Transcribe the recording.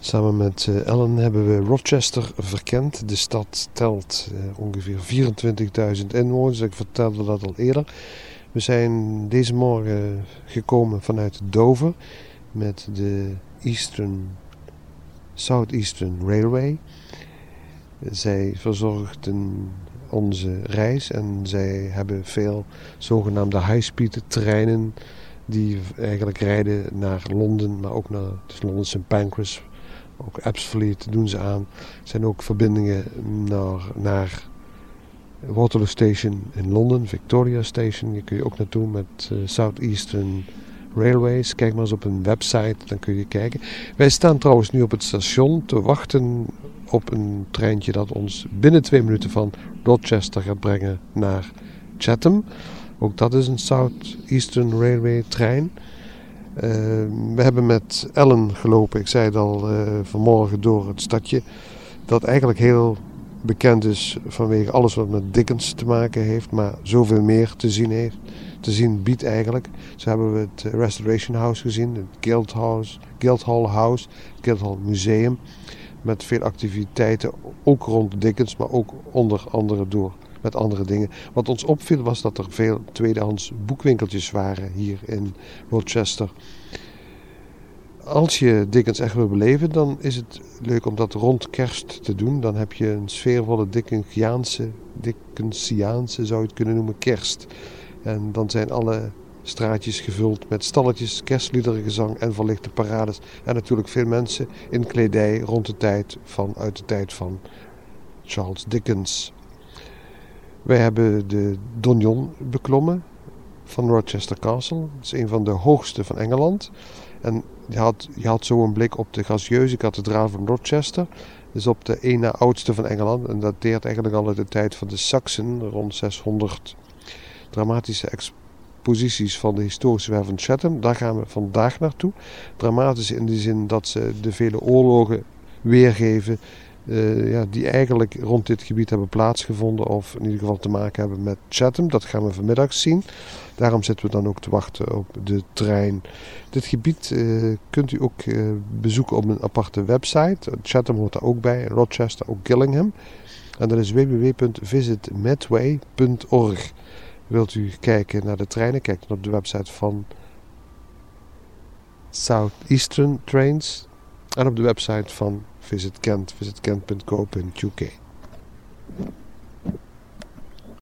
Samen met Ellen hebben we Rochester verkend. De stad telt ongeveer 24.000 inwoners. Ik vertelde dat al eerder. We zijn deze morgen gekomen vanuit Dover met de Southeastern Railway. Zij verzorgden onze reis en zij hebben veel zogenaamde high-speed treinen die eigenlijk rijden naar Londen, maar ook naar Londen St. Pancras. Ook Ebbsfleet doen ze aan. Er zijn ook verbindingen naar Waterloo Station in Londen, Victoria Station. Hier kun je ook naartoe met Southeastern Railways. Kijk maar eens op een website, dan kun je kijken. Wij staan trouwens nu op het station te wachten op een treintje dat ons binnen 2 minuten van Rochester gaat brengen naar Chatham. Ook dat is een Southeastern Railway trein. We hebben met Ellen gelopen, ik zei het al vanmorgen, door het stadje dat eigenlijk heel bekend is vanwege alles wat met Dickens te maken heeft, maar zoveel meer te zien biedt eigenlijk. Zo hebben we het Restoration House gezien, het Guildhall House, het Guildhall Museum, met veel activiteiten, ook rond Dickens, maar ook onder andere door met andere dingen. Wat ons opviel was dat er veel tweedehands boekwinkeltjes waren hier in Rochester. Als je Dickens echt wil beleven, dan is het leuk om dat rond kerst te doen. Dan heb je een sfeervolle Dickensiaanse zou je het kunnen noemen, kerst. En dan zijn alle straatjes gevuld met stalletjes, kerstliederengezang en verlichte parades. En natuurlijk veel mensen in kledij uit de tijd van Charles Dickens. Wij hebben de Donjon beklommen van Rochester Castle. Dat is een van de hoogste van Engeland. En je had zo een blik op de gracieuze kathedraal van Rochester. Dat is op de één na oudste van Engeland. En dat dateert eigenlijk al uit de tijd van de Saksen, rond 600. Dramatische exposities van de historische werf van Chatham. Daar gaan we vandaag naartoe. Dramatisch in de zin dat ze de vele oorlogen weergeven die eigenlijk rond dit gebied hebben plaatsgevonden of in ieder geval te maken hebben met Chatham. Dat gaan we vanmiddag zien. Daarom zitten we dan ook te wachten op de trein. Dit gebied kunt u ook bezoeken op een aparte website. Chatham hoort daar ook bij, Rochester, ook Gillingham. En dat is www.visitmedway.org. Wilt u kijken naar de treinen, kijk dan op de website van Southeastern Trains en op de website van Visit Kent, visitkent.co.uk.